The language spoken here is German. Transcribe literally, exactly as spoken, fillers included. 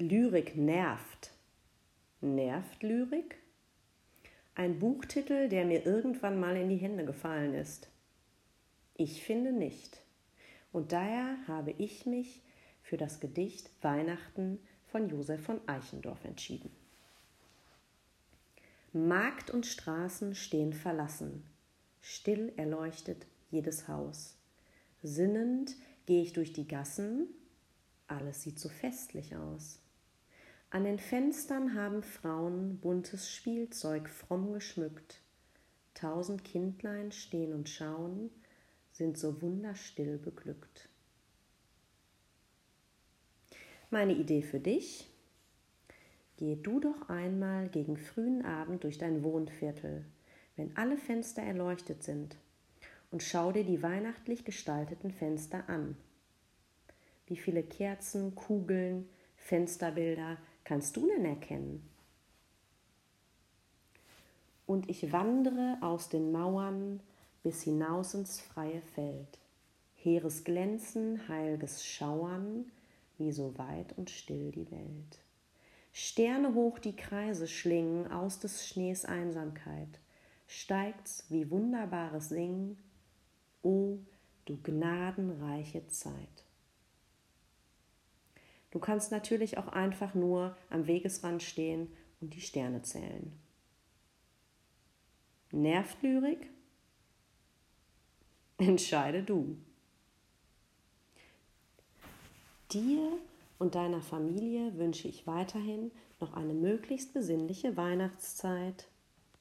Lyrik nervt. Nervt Lyrik? Ein Buchtitel, der mir irgendwann mal in die Hände gefallen ist. Ich finde nicht. Und daher habe ich mich für das Gedicht Weihnachten von Josef von Eichendorff entschieden. Markt und Straßen stehen verlassen, still erleuchtet jedes Haus. Sinnend gehe ich durch die Gassen, alles sieht so festlich aus. An den Fenstern haben Frauen buntes Spielzeug fromm geschmückt. Tausend Kindlein stehen und schauen, sind so wunderstill beglückt. Meine Idee für dich: Geh du doch einmal gegen frühen Abend durch dein Wohnviertel, wenn alle Fenster erleuchtet sind, und schau dir die weihnachtlich gestalteten Fenster an. Wie viele Kerzen, Kugeln, Fensterbilder kannst du denn erkennen? Und ich wandere aus den Mauern bis hinaus ins freie Feld. Heeres Glänzen, heilges Schauern, wie so weit und still die Welt. Sterne hoch die Kreise schlingen aus des Schnees Einsamkeit. Steigt's wie wunderbares Singen, o du gnadenreiche Zeit. Du kannst natürlich auch einfach nur am Wegesrand stehen und die Sterne zählen. Nervt Lyrik? Entscheide du. Dir und deiner Familie wünsche ich weiterhin noch eine möglichst besinnliche Weihnachtszeit.